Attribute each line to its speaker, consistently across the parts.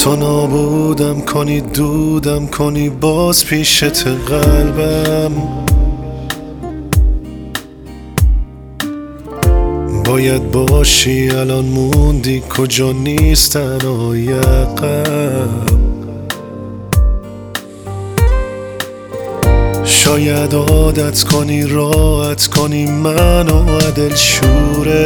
Speaker 1: تو نابودم کنی دودم کنی باز پیشت قلبم باید باشی الان موندی کجا نیستن عقب شاید عادت کنی راحت کنی منو عدل شوره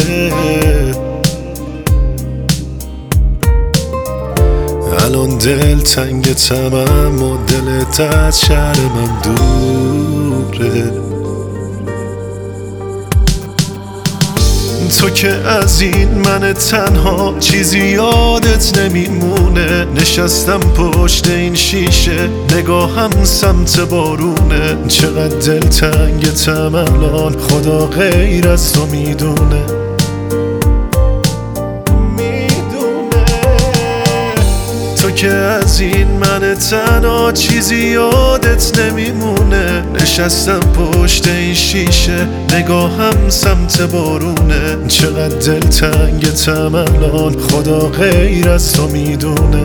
Speaker 1: الان دل تنگ تمام و دلت از شهر من دوره تو که از این من تنها چیزی یادت نمیمونه نشستم پشت این شیشه نگاهم سمت بارونه چقدر دلتنگتم الان خدا غیر از تو میدونه تو که از این من تنها چیزی یادت نمیمونه نشستم پشت این شیشه نگاهم سمت بارونه چقدر دلتنگتم الان خدا غیر از تو میدونه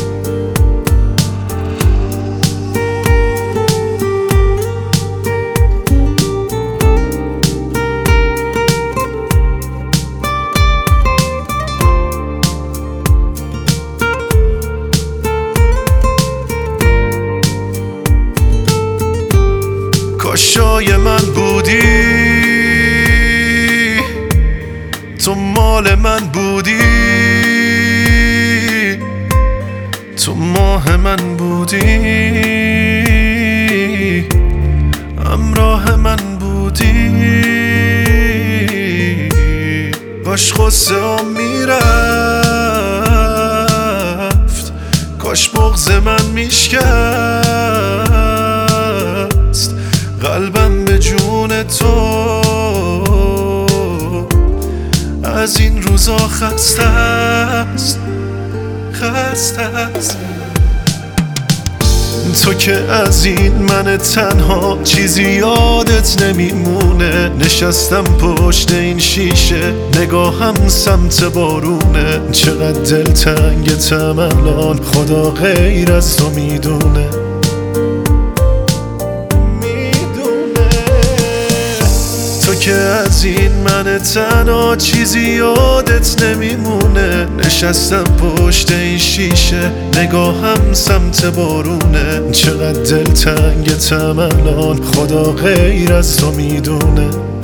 Speaker 1: کاشای من بودی تو مال من بودی تو ماه من بودی همراه من بودی کاش غصه ها میرفت کاش بغض من میشکست قلبم به جون تو از این روزا خسته است تو که از این من تنها چیزی یادت نمیمونه نشستم پشت این شیشه نگاهم سمت بارونه چقدر دلتنگتم الان خدا غیر از تو میدونه تو که از این من تنها چیزی یادت نمیمونه نشستم پشت این شیشه نگاهم سمت بارونه چقدر دلتنگتم الان خدا غیر از تو میدونه